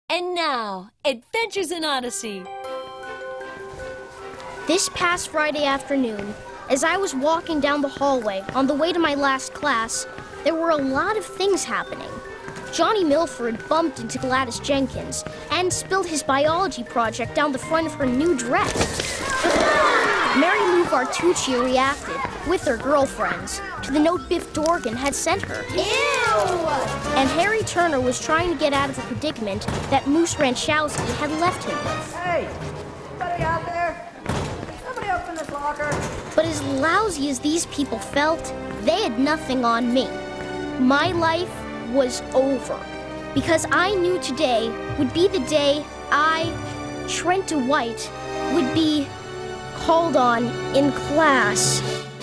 And now, Adventures in Odyssey. This past Friday afternoon, as I was walking down the hallway on the way to my last class, there were a lot of things happening. Johnny Milford bumped into Gladys Jenkins and spilled his biology project down the front of her new dress. Mary Lou Bartucci reacted, with her girlfriends, to the note Biff Dorgan had sent her. Ew! And Harry Turner was trying to get out of the predicament that Moose Ranchowski had left him with. Hey, somebody out there? Somebody open this locker. But as lousy as these people felt, they had nothing on me. My life was over, because I knew today would be the day I, Trent DeWitt, would be called on in class.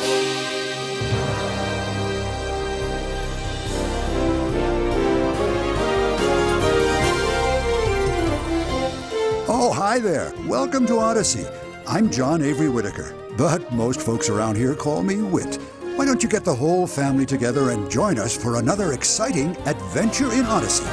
Oh, hi there. Welcome to Odyssey. I'm John Avery Whitaker, but most folks around here call me Whit. Why don't you get the whole family together and join us for another exciting adventure in Odyssey?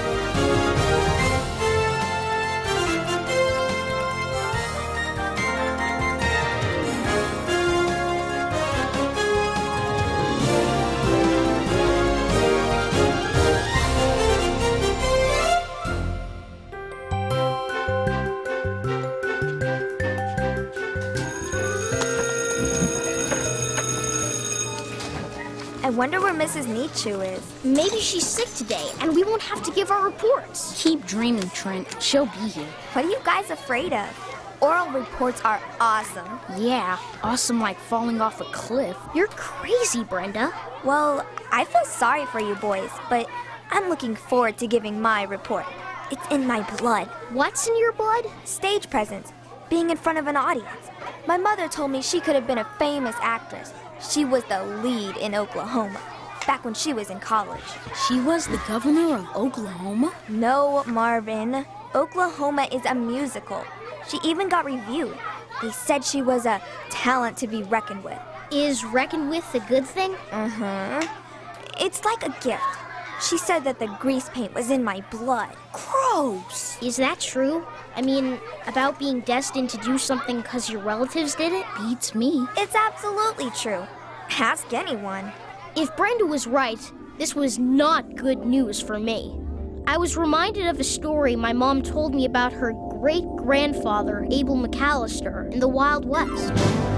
I wonder where Mrs. Nietzsche is. Maybe she's sick today, and we won't have to give our reports. Keep dreaming, Trent. She'll be here. What are you guys afraid of? Oral reports are awesome. Yeah, awesome like falling off a cliff. You're crazy, Brenda. Well, I feel sorry for you boys, but I'm looking forward to giving my report. It's in my blood. What's in your blood? Stage presence, being in front of an audience. My mother told me she could have been a famous actress. She was the lead in Oklahoma, back when she was in college. She was the governor of Oklahoma? No, Marvin. Oklahoma is a musical. She even got reviewed. They said she was a talent to be reckoned with. Is reckoned with a good thing? It's like a gift. She said that the grease paint was in my blood. Gross! Is that true? I mean, about being destined to do something because your relatives did it? Beats me. It's absolutely true. Ask anyone. If Brenda was right, this was not good news for me. I was reminded of a story my mom told me about her great-grandfather, Abel McAllister, in the Wild West.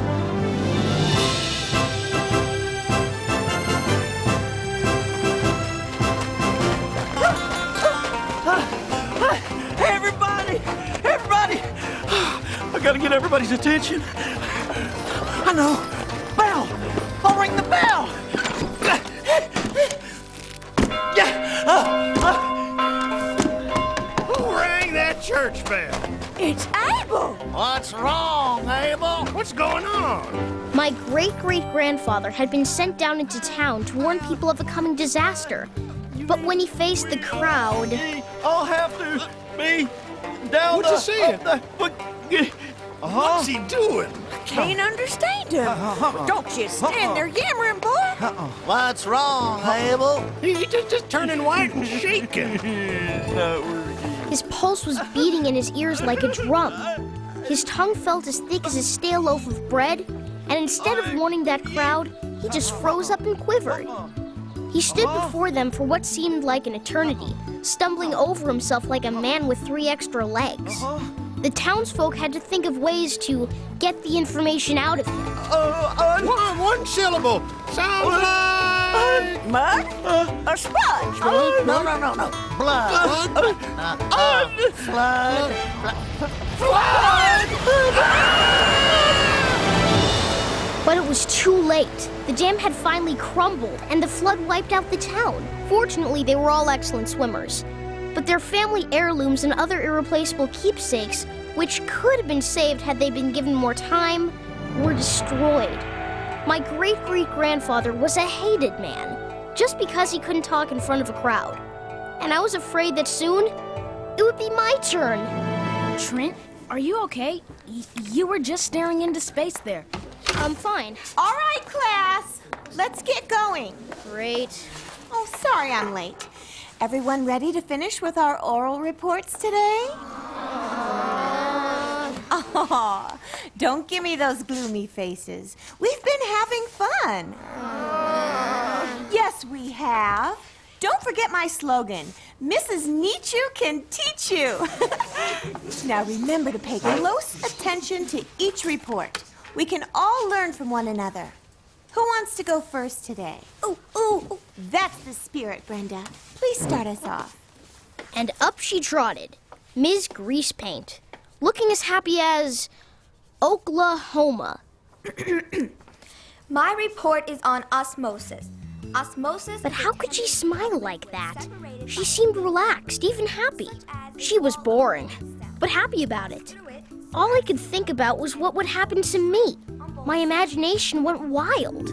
Hey, everybody! Everybody! I gotta get everybody's attention. I know. Bell! I'll ring the bell! Who rang that church bell? It's Abel! What's wrong, Abel? What's going on? My great-great-grandfather had been sent down into town to warn people of a coming disaster. But when he faced the crowd... I'll have to be down What you saying? What's he doing? Can't understand him. Don't you stand there yammering, boy. What's wrong, Abel? He's just turning white and shaking. His pulse was beating in his ears like a drum. His tongue felt as thick as a stale loaf of bread, and instead of warning that crowd, he just froze up and quivered. He stood before them for what seemed like an eternity, stumbling over himself like a man with 3 extra legs. The townsfolk had to think of ways to get the information out of him. One syllable. Sounds like... Mud? A sponge? No. Blood. Flood. But it was too late. The dam had finally crumbled, and the flood wiped out the town. Fortunately, they were all excellent swimmers. But their family heirlooms and other irreplaceable keepsakes, which could have been saved had they been given more time, were destroyed. My great-great-grandfather was a hated man, just because he couldn't talk in front of a crowd. And I was afraid that soon, it would be my turn. Trent, are you okay? You were just staring into space there. I'm fine. All right, class. Let's get going. Great. Oh, sorry I'm late. Everyone ready to finish with our oral reports today? Oh, don't give me those gloomy faces. We've been having fun. Yes, we have. Don't forget my slogan, Mrs. Nietzsche can teach you. Now remember to pay close attention to each report. We can all learn from one another. Who wants to go first today? Ooh, that's the spirit, Brenda. Please start us off. And up she trotted, Ms. Greasepaint, looking as happy as Oklahoma. My report is on osmosis. Osmosis. But how could she smile like that? She seemed relaxed, even happy. She was boring, but happy about it. All I could think about was what would happen to me. My imagination went wild.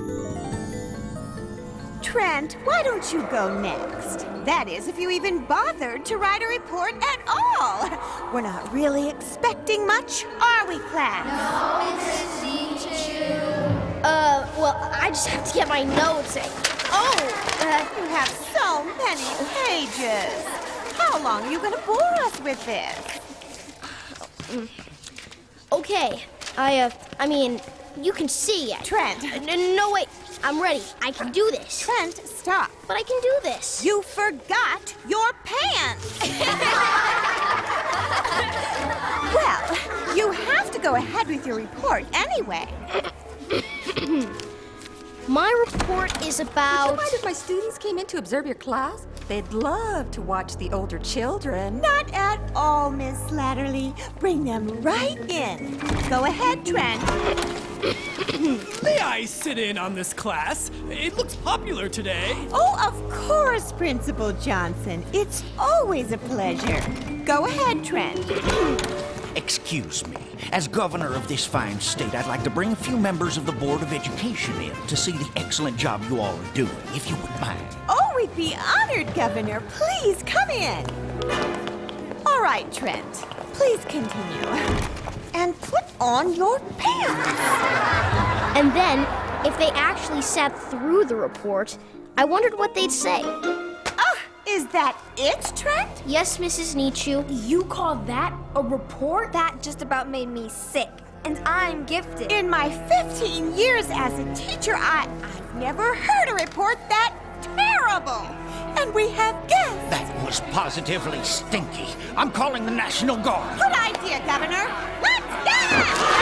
Trent, why don't you go next? That is, if you even bothered to write a report at all. We're not really expecting much, are we, class? No, Mrs. Nietzsche. Well, I just have to get my notes. You have so many pages. How long are you going to bore us with this? Okay, I mean, you can see it. Trent. No, wait, I'm ready. I can do this. Trent, stop. But I can do this. You forgot your pants. Well, you have to go ahead with your report anyway. My report is about... Would you mind if my students came in to observe your class? They'd love to watch the older children. Not at all, Miss Slatterly. Bring them right in. Go ahead, Trent. May I sit in on this class? It looks popular today. Oh, of course, Principal Johnson. It's always a pleasure. Go ahead, Trent. Excuse me. As governor of this fine state, I'd like to bring a few members of the Board of Education in to see the excellent job you all are doing, if you would mind. Oh, we'd be honored, Governor. Please come in. All right, Trent. Please continue. And put on your pants. And then, if they actually sat through the report, I wondered what they'd say. Is that it, Trent? Yes, Mrs. Nietzsche. You call that a report? That just about made me sick. And I'm gifted. In my 15 years as a teacher, I've never heard a report that terrible. And we have guests. That was positively stinky. I'm calling the National Guard. Good idea, Governor. Let's go!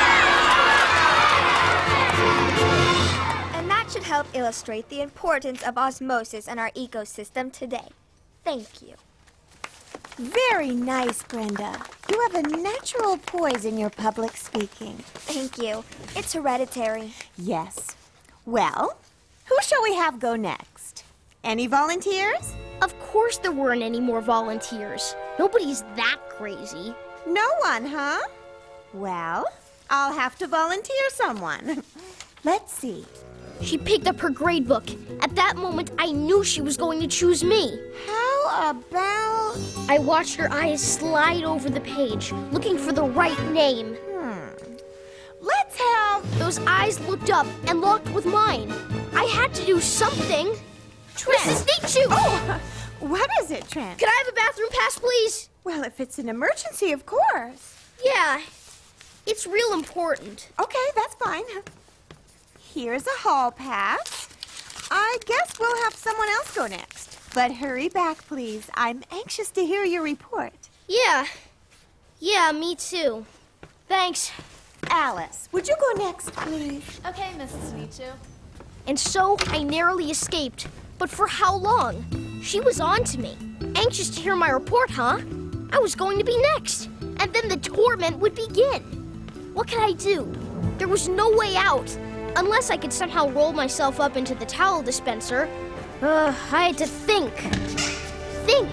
And that should help illustrate the importance of osmosis in our ecosystem today. Thank you. Very nice, Brenda. You have a natural poise in your public speaking. Thank you. It's hereditary. Yes. Well, who shall we have go next? Any volunteers? Of course there weren't any more volunteers. Nobody's that crazy. No one, huh? Well, I'll have to volunteer someone. Let's see. She picked up her grade book. At that moment, I knew she was going to choose me. How about... I watched her eyes slide over the page, looking for the right name. Let's have... Those eyes looked up and locked with mine. I had to do something. Trent. Mrs. Nietzsche! Oh, what is it, Trent? Can I have a bathroom pass, please? Well, if it's an emergency, of course. Yeah, it's real important. Okay, that's fine. Here's a hall pass. I guess we'll have someone else go next. But hurry back, please. I'm anxious to hear your report. Yeah, me too. Thanks. Alice, would you go next, please? Okay, Mrs. Nietzsche. And so I narrowly escaped. But for how long? She was on to me. Anxious to hear my report, huh? I was going to be next. And then the torment would begin. What could I do? There was no way out. Unless I could somehow roll myself up into the towel dispenser. I had to think. Think.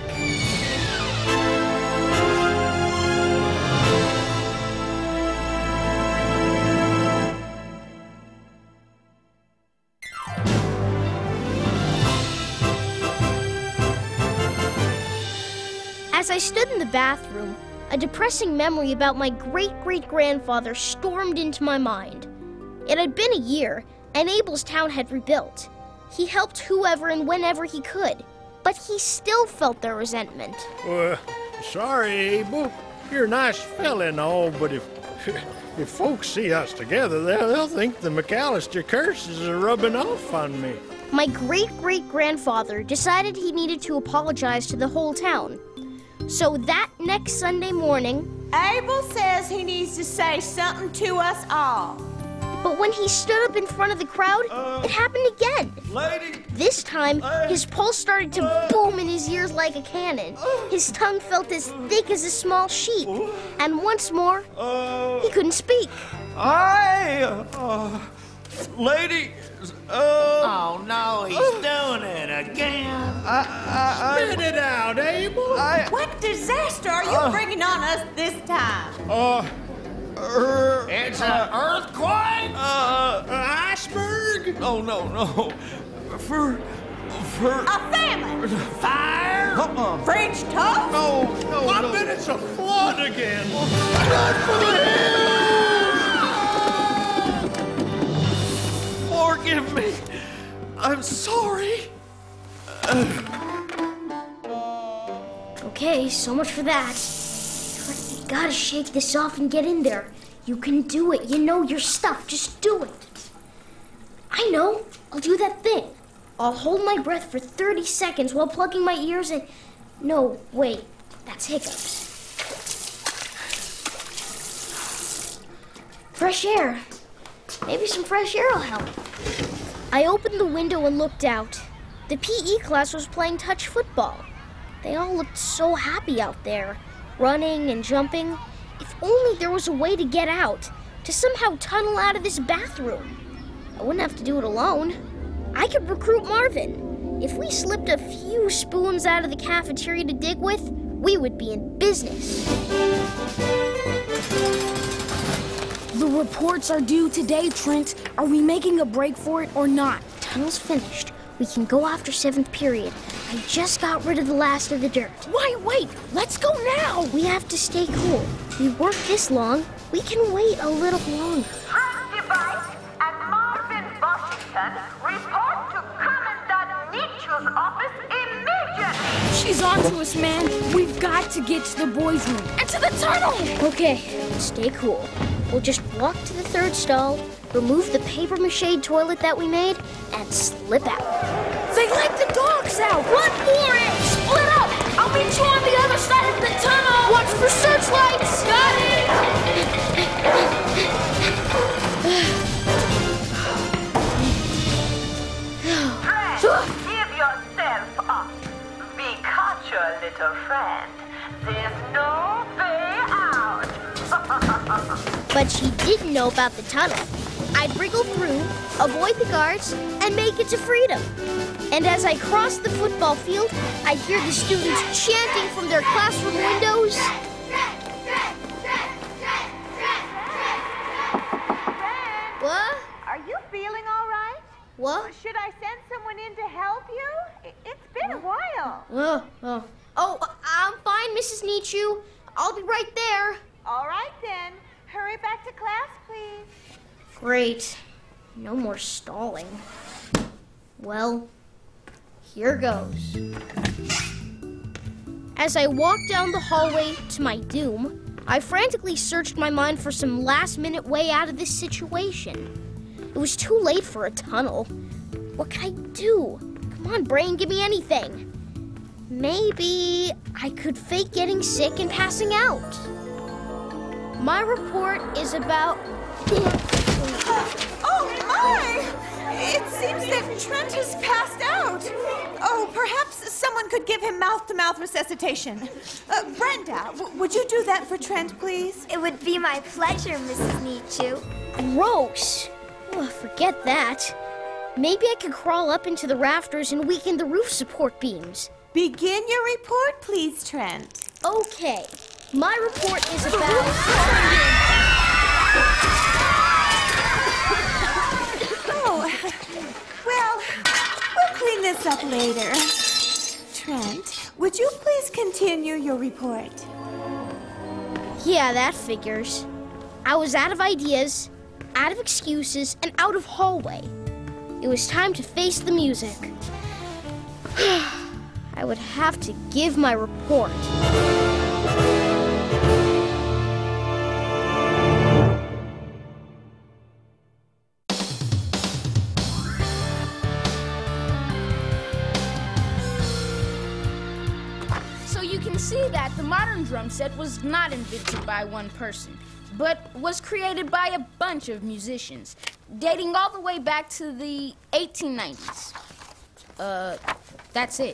As I stood in the bathroom, a depressing memory about my great-great-grandfather stormed into my mind. It had been a year, and Abel's town had rebuilt. He helped whoever and whenever he could. but he still felt their resentment. Sorry, Abel. You're a nice fella and all, but if folks see us together, they'll think the McAllister curses are rubbing off on me. My great-great-grandfather decided he needed to apologize to the whole town. So that next Sunday morning, Abel says he needs to say something to us all. But when he stood up in front of the crowd, it happened again. Lady! This time, his pulse started to boom in his ears like a cannon. His tongue felt as thick as a small sheet. And once more, he couldn't speak. Lady! Oh, no, he's doing it again. Spit it out, Abel. What disaster are you bringing on us this time? It's an earthquake? Iceberg? Oh, no. For A famine? fire? French toast? No. I bet it's a flood again. Forgive me. I'm sorry. Okay, so much for that. You gotta shake this off and get in there. You can do it. You know your stuff. Just do it. I know. I'll do that thing. I'll hold my breath for 30 seconds while plugging my ears and... No, wait. That's hiccups. Fresh air. Maybe some fresh air will help. I opened the window and looked out. The PE class was playing touch football. They all looked so happy out there, running and jumping. If only there was a way to get out, to somehow tunnel out of this bathroom. I wouldn't have to do it alone. I could recruit Marvin. If we slipped a few spoons out of the cafeteria to dig with, we would be in business. The reports are due today, Trent. Are we making a break for it or not? Tunnel's finished. We can go after 7th period. I just got rid of the last of the dirt. Why, wait! Let's go now! We have to stay cool. We worked this long. We can wait a little longer. Trent Device and Marvin Washington report to Commandant Nietzsche's office immediately! She's on to us, man. We've got to get to the boys' room and to the tunnel! Okay, stay cool. We'll just walk to the 3rd stall, remove the paper-mache toilet that we made, and slip out. They let the dogs out! Run for it! Split up! I'll meet you on the other side of the tunnel! Watch for searchlights! Got it! Give yourself up. Be cautious, little friend. There's no way out. But she didn't know about the tunnel. I'd wriggle through, avoid the guards, and make it to freedom. And as I crossed the football field, I'd hear the students chanting from their classroom windows. What? Are you feeling all right? What? Should I send someone in to help you? It's been a while. Oh, I'm fine, Mrs. Nietzsche. I'll be right there. All right, then. Hurry back to class, please. Great. No more stalling. Well, here goes. As I walked down the hallway to my doom, I frantically searched my mind for some last-minute way out of this situation. It was too late for a tunnel. What could I do? Come on, brain, give me anything. Maybe I could fake getting sick and passing out. My report is about... Oh, my! It seems that Trent has passed out. Oh, perhaps someone could give him mouth-to-mouth resuscitation. Brenda, would you do that for Trent, please? It would be my pleasure, Mrs. Nietzsche. Gross. Oh, forget that. Maybe I could crawl up into the rafters and weaken the roof support beams. Begin your report, please, Trent. Okay. My report is about... Well, we'll clean this up later. Trent, would you please continue your report? Yeah, that figures. I was out of ideas, out of excuses, and out of hallway. It was time to face the music. I would have to give my report. So you can see that the modern drum set was not invented by one person, but was created by a bunch of musicians, dating all the way back to the 1890s. That's it.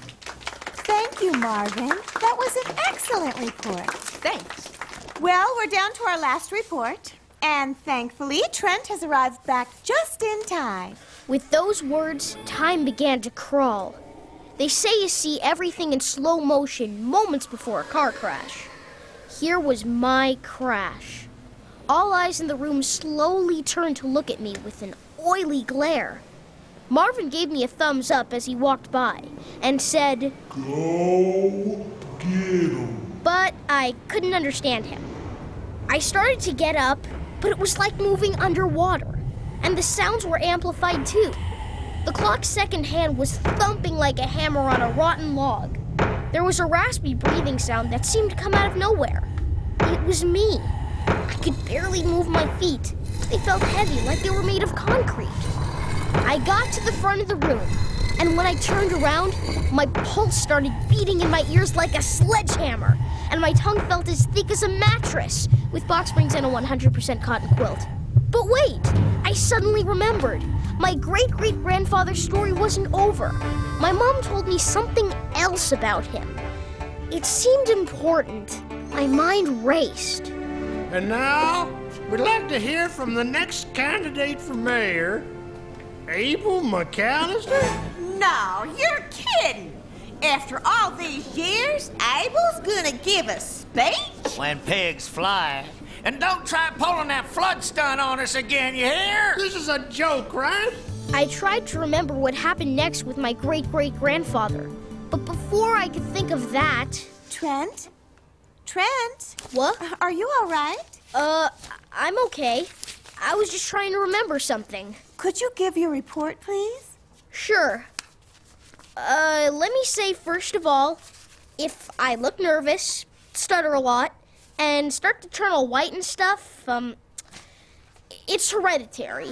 Thank you, Marvin. That was an excellent report. Thanks. Well, we're down to our last report. And thankfully, Trent has arrived back just in time. With those words, time began to crawl. They say you see everything in slow motion moments before a car crash. Here was my crash. All eyes in the room slowly turned to look at me with an oily glare. Marvin gave me a thumbs up as he walked by and said, "Go get 'em." But I couldn't understand him. I started to get up, but it was like moving underwater, and the sounds were amplified too. The clock's second hand was thumping like a hammer on a rotten log. There was a raspy breathing sound that seemed to come out of nowhere. It was me. I could barely move my feet. They felt heavy, like they were made of concrete. I got to the front of the room, and when I turned around, my pulse started beating in my ears like a sledgehammer, and my tongue felt as thick as a mattress, with box springs and a 100% cotton quilt. But wait, I suddenly remembered. My great-great-grandfather's story wasn't over. My mom told me something else about him. It seemed important. My mind raced. And now, we'd like to hear from the next candidate for mayor, Abel McAllister? No, you're kidding. After all these years, Abel's gonna give a speech? When pigs fly. And don't try pulling that flood stunt on us again, you hear? This is a joke, right? I tried to remember what happened next with my great-great-grandfather. But before I could think of that... Trent? Trent? What? Are you all right? I'm okay. I was just trying to remember something. Could you give your report, please? Sure. Let me say, first of all, if I look nervous, stutter a lot, and start to turn all white and stuff, it's hereditary.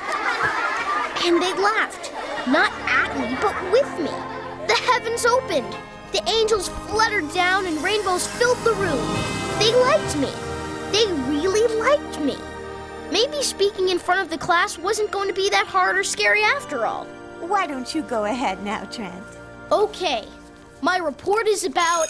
And they laughed. Not at me, but with me. The heavens opened. The angels fluttered down and rainbows filled the room. They liked me. They really liked me. Maybe speaking in front of the class wasn't going to be that hard or scary after all. Why don't you go ahead now, Trent? Okay. My report is about...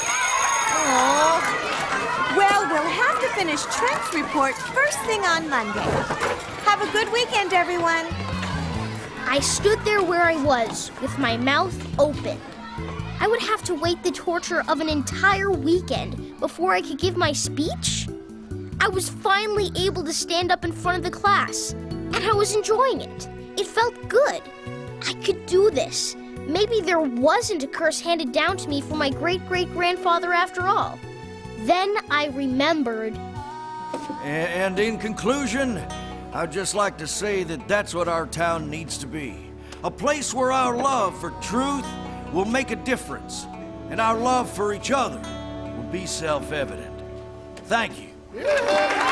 Well, we'll have to finish Trent's report first thing on Monday. Have a good weekend, everyone. I stood there where I was, with my mouth open. I would have to wait the torture of an entire weekend before I could give my speech? I was finally able to stand up in front of the class, and I was enjoying it. It felt good. I could do this. Maybe there wasn't a curse handed down to me from my great-great-grandfather after all. Then I remembered. And in conclusion, I'd just like to say that that's what our town needs to be. A place where our love for truth will make a difference, and our love for each other will be self-evident. Thank you. That's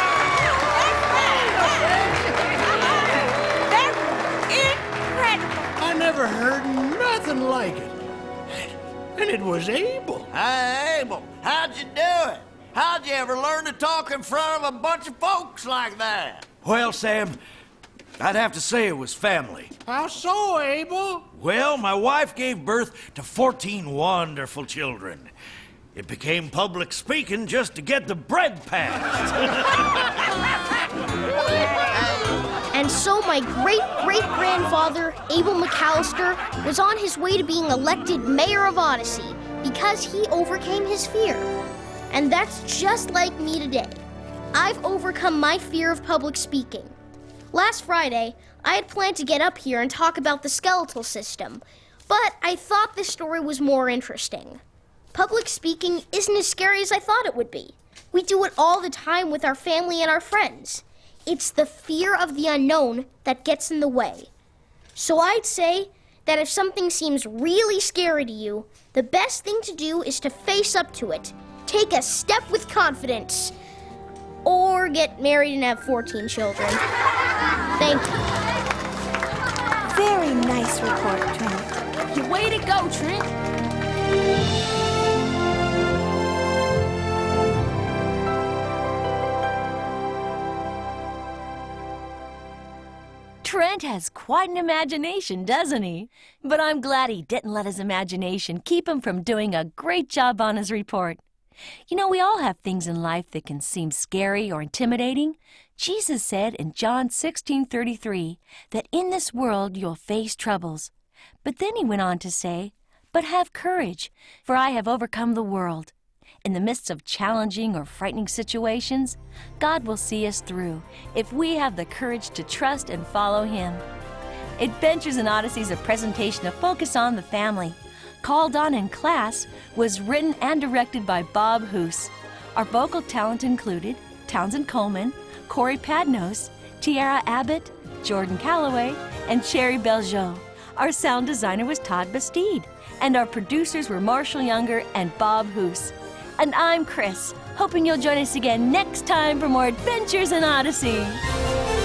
incredible. I never heard nothing like it. And it was Abel. Hi, Abel. How'd you do it? How'd you ever learn to talk in front of a bunch of folks like that? Well, Sam, I'd have to say it was family. How so, Abel? Well, my wife gave birth to 14 wonderful children. It became public speaking just to get the bread passed. And so my great-great-grandfather, Abel McAllister, was on his way to being elected mayor of Odyssey because he overcame his fear. And that's just like me today. I've overcome my fear of public speaking. Last Friday, I had planned to get up here and talk about the skeletal system, but I thought this story was more interesting. Public speaking isn't as scary as I thought it would be. We do it all the time with our family and our friends. It's the fear of the unknown that gets in the way. So I'd say that if something seems really scary to you, the best thing to do is to face up to it. Take a step with confidence. Or get married and have 14 children. Thank you. Very nice report, Trent. Way to go, Trent. Trent has quite an imagination, doesn't he? But I'm glad he didn't let his imagination keep him from doing a great job on his report. You know, we all have things in life that can seem scary or intimidating. Jesus said in John 16:33 that in this world you'll face troubles. But then he went on to say, "But have courage, for I have overcome the world." In the midst of challenging or frightening situations, God will see us through if we have the courage to trust and follow Him. Adventures in Odyssey is a presentation of Focus on the Family. Called On in Class was written and directed by Bob Hoose. Our vocal talent included Townsend Coleman, Corey Padnos, Tiara Abbott, Jordan Calloway, and Sherry Belgeau. Our sound designer was Todd Bastide, and our producers were Marshall Younger and Bob Hoose. And I'm Chris, hoping you'll join us again next time for more Adventures in Odyssey.